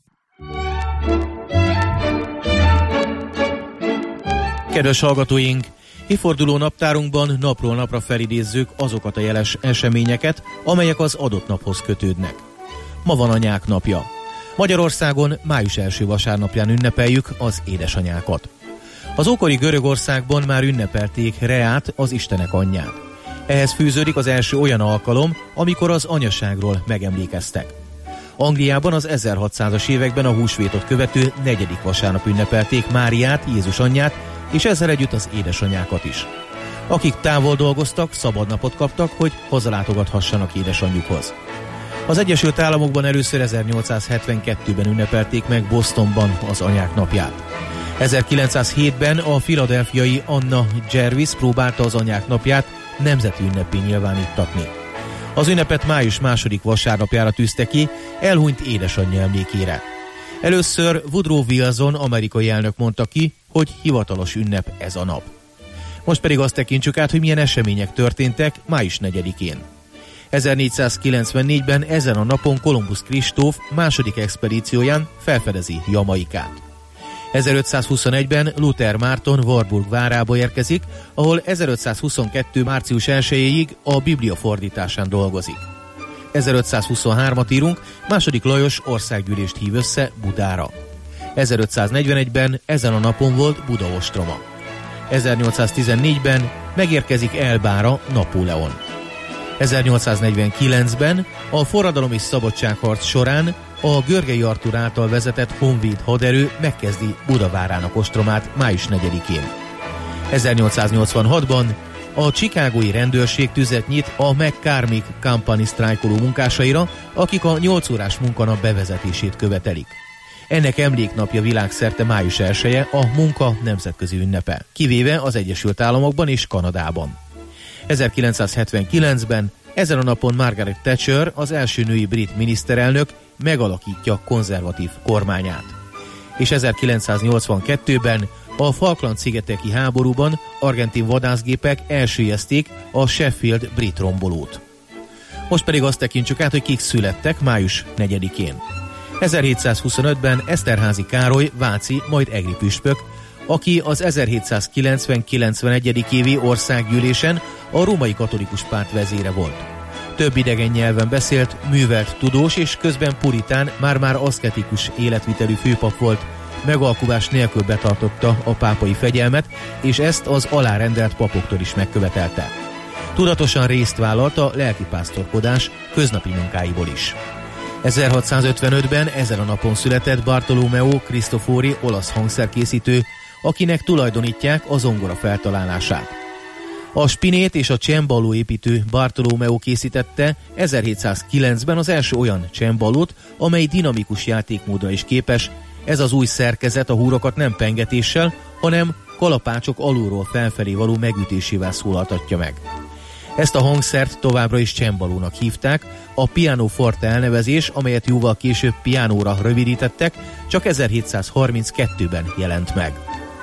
Kedves hallgatóink! Évforduló naptárunkban napról napra felidézzük azokat a jeles eseményeket, amelyek az adott naphoz kötődnek. Ma van Anyák napja. Magyarországon május első vasárnapján ünnepeljük az édesanyákat. Az ókori Görögországban már ünnepelték Reát, az istenek anyját. Ehhez fűződik az első olyan alkalom, amikor az anyaságról megemlékeztek. Angliában az 1600-as években a húsvétot követő 4. vasárnap ünnepelték Máriát, Jézus anyját, és ezzel együtt az édesanyákat is. Akik távol dolgoztak, szabadnapot kaptak, hogy hazalátogathassanak édesanyjukhoz. Az Egyesült Államokban először 1872-ben ünnepelték meg Bostonban az Anyák napját. 1907-ben a philadelphiai Anna Jarvis próbálta az Anyák napját nemzeti ünnepé nyilváníttatni. Az ünnepet május 2. vasárnapjára tűzte ki, elhunyt édesanyja emlékére. Először Woodrow Wilson amerikai elnök mondta ki, hogy hivatalos ünnep ez a nap. Most pedig azt tekintsük át, hogy milyen események történtek május 4-én. 1494-ben ezen a napon Kolumbusz Kristóf második expedícióján felfedezi Jamaikát. 1521-ben Luther Márton Warburg várába érkezik, ahol 1522. március 1-ig a Biblia fordításán dolgozik. 1523-at írunk, II. Lajos országgyűlést hív össze Budára. 1541-ben ezen a napon volt Buda ostroma. 1814-ben megérkezik Elbára Napóleon. 1849-ben a forradalom és szabadságharc során a Görgei Artúr által vezetett honvéd haderő megkezdi Budavárának ostromát május 4-én. 1886-ban a chicagói rendőrség tüzet nyit a McCormick Company sztrájkoló munkásaira, akik a 8 órás munkanap bevezetését követelik. Ennek emléknapja világszerte május 1-e, a munka nemzetközi ünnepe, kivéve az Egyesült Államokban és Kanadában. 1979-ben ezen a napon Margaret Thatcher, az első női brit miniszterelnök megalakítja konzervatív kormányát. És 1982-ben a Falkland-szigeteki háborúban argentin vadászgépek elsüllyeszték a Sheffield brit rombolót. Most pedig azt tekintsük át, hogy kik születtek május 4-én. 1725-ben Eszterházy Károly váci, majd egri püspök, aki az 1790-91. évi országgyűlésen a római katolikus párt vezére volt. Több idegen nyelven beszélt, művelt tudós és közben puritán, már-már aszketikus életvitelű főpap volt, megalkuvás nélkül betartotta a pápai fegyelmet, és ezt az alárendelt papoktól is megkövetelte. Tudatosan részt vállalt a lelkipásztorkodás köznapi munkáiból is. 1655-ben ezen a napon született Bartolomeo Cristofori olasz hangszerkészítő, akinek tulajdonítják a zongora feltalálását. A spinét és a cemballó építő Bartolomeo készítette 1709-ben az első olyan cemballót, amely dinamikus játékmódra is képes. Ez az új szerkezet a húrokat nem pengetéssel, hanem kalapácsok alulról felfelé való megütésével szólaltatja meg. Ezt a hangszert továbbra is cemballónak hívták, a pianoforte elnevezés, amelyet jóval később pianóra rövidítettek, csak 1732-ben jelent meg.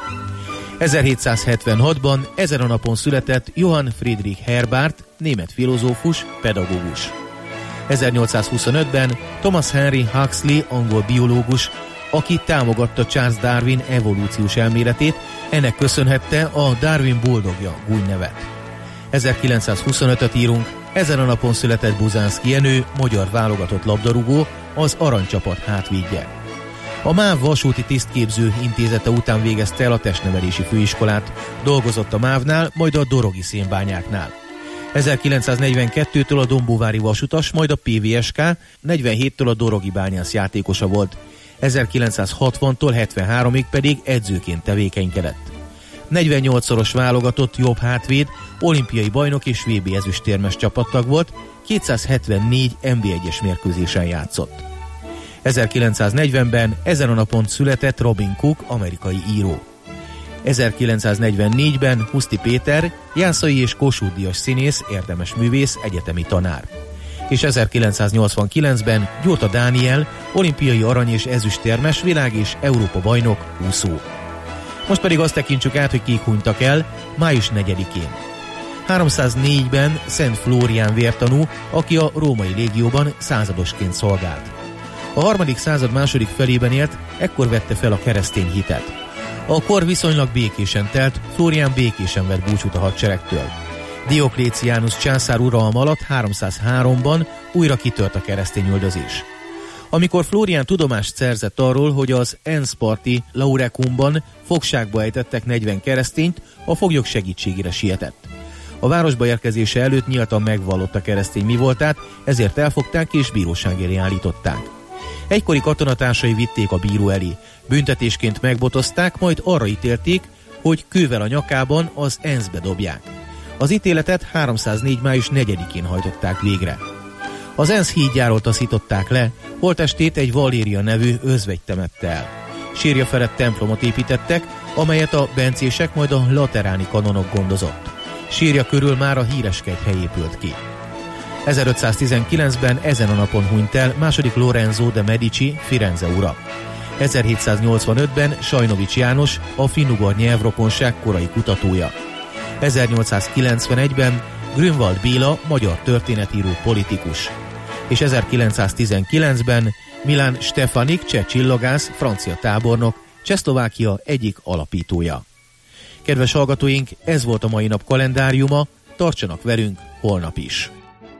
1776-ban ezen a napon született Johann Friedrich Herbart, német filozófus, pedagógus. 1825-ben Thomas Henry Huxley, angol biológus, aki támogatta Charles Darwin evolúciós elméletét, ennek köszönhette a Darwin boldogja gúnynevet. 1925-öt írunk, ezen a napon született Buzánszky Jenő, magyar válogatott labdarúgó, az aranycsapat hátvédje. A MÁV vasúti tisztképző intézete után végezte el a testnevelési főiskolát, dolgozott a MÁV-nál, majd a dorogi szénbányáknál. 1942-től a dombóvári vasutas, majd a PVSK, 47-től a dorogi bányász játékosa volt. 1960-tól 73-ig pedig edzőként tevékenykedett. 48-szoros válogatott jobb hátvéd, olimpiai bajnok és VB ezüstérmes csapattag volt, 274 NB1-es mérkőzésen játszott. 1940-ben ezen a napon született Robin Cook, amerikai író. 1944-ben Huszti Péter, Jászai és Kossuth Díjas színész, érdemes művész, egyetemi tanár. És 1989-ben Gyurta Dániel, olimpiai arany- és ezüstérmes, világ- és Európa bajnok, úszó. Most pedig azt tekintsük át, hogy kik hunytak el május 4-én. 304-ben Szent Flórián vértanú, aki a római légióban századosként szolgált. A 3. század második felében élt, ekkor vette fel a keresztény hitet. A kor viszonylag békésen telt, Flórián békésen vett búcsút a hadseregtől. Diokléciánus császár uralma alatt 303-ban újra kitört a keresztényüldözés. Amikor Flórián tudomást szerzett arról, hogy az Ennsparti Laurecumban fogságba ejtettek 40 keresztényt, a foglyok segítségére sietett. A városba érkezése előtt nyíltan megvallotta keresztény mivoltát, ezért elfogták és bíróság elé állították. Egykori katonatársai vitték a bíró elé, büntetésként megbotozták, majd arra ítélték, hogy kővel a nyakában az Ennsbe dobják. Az ítéletet 304. május 4-én hajtották végre. Az Enns hídjáról taszították le, holttestét egy Valéria nevű özvegy temette el. Sírja felett templomot építettek, amelyet a bencések, majd a lateráni kanonok gondozott. Sírja körül már a híres kegyhely épült ki. 1519-ben ezen a napon hunyt el II. Lorenzo de Medici, Firenze ura. 1785-ben Sajnovics János, a finnugor nyelvrokonság korai kutatója. 1891-ben Grünwald Béla, magyar történetíró politikus. És 1919-ben Milan Stefanik, cseh csillagász, francia tábornok, Csehszlovákia egyik alapítója. Kedves hallgatóink, ez volt a mai nap kalendáriuma, tartsanak velünk holnap is!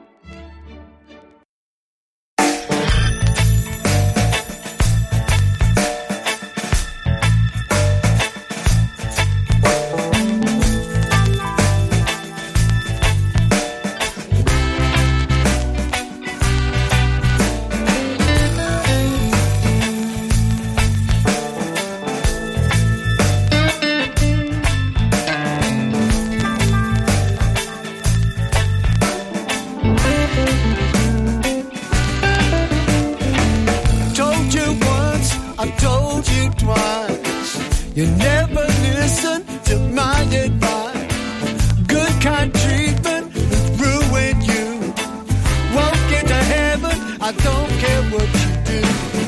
You never listen to my advice. Good kind treatment will ruin you. Won't get to heaven, I don't care what you do.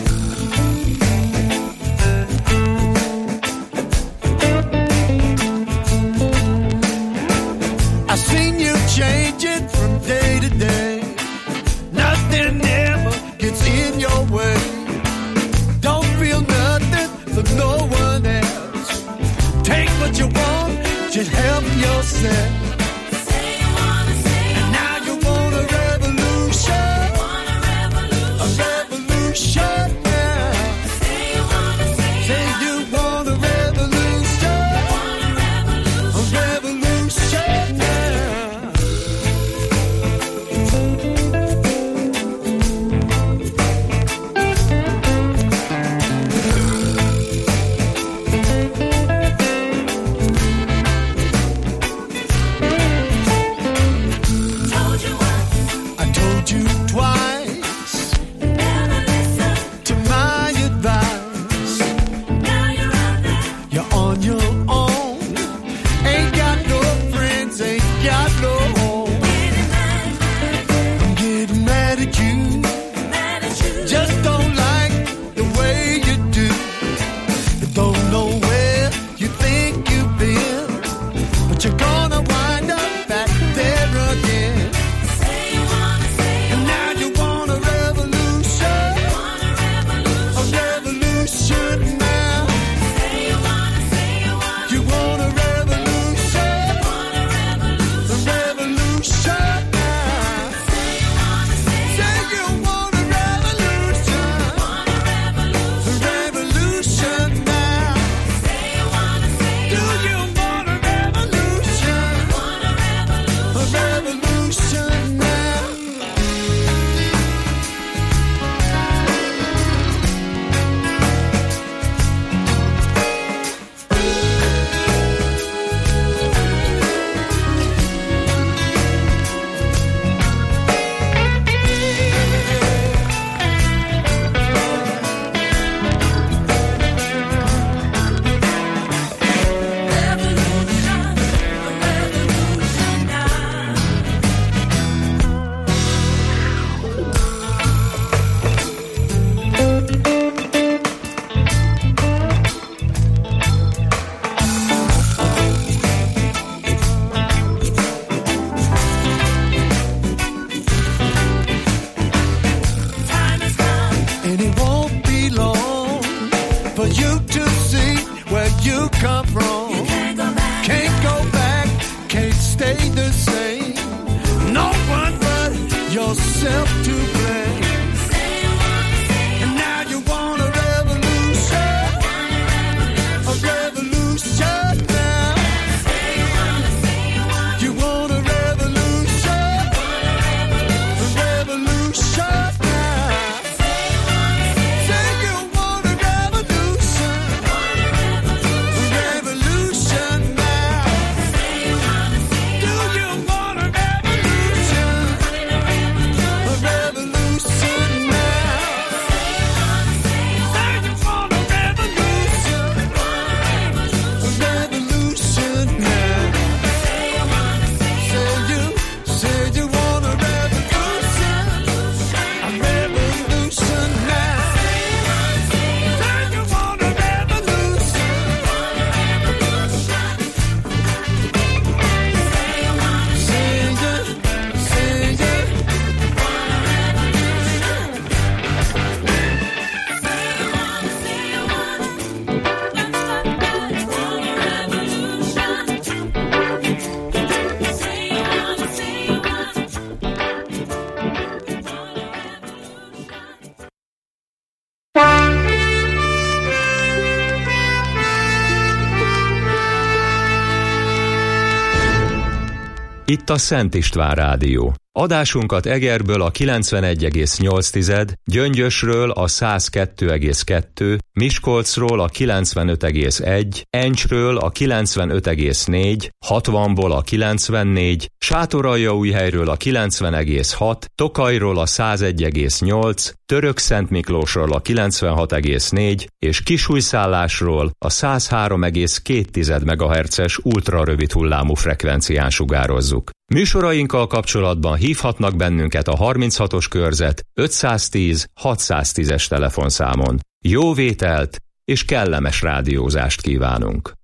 I've seen you changing from day to day. Nothing ever gets in your way. Don't feel nothing for no one else. Take what you want, just help yourself. Say you wanna say and now you want a revolution. A revolution now. Say you wanna say you want a revolution. A revolution now. Itt a Szent István Rádió. Adásunkat Egerből a 91,8, Gyöngyösről a 102,2, Miskolcról a 95,1, Encsről a 95,4, 60-ból a 94, Sátoraljaújhelyről a 90,6, Tokajról a 101,8, Törökszentmiklósról a 96,4 és Kisújszállásról a 103,2 MHz-es ultrarövid hullámú frekvencián sugározzuk. Műsorainkkal kapcsolatban hívhatnak bennünket a 36-os körzet 510 610-es telefonszámon. Jó vételt és kellemes rádiózást kívánunk!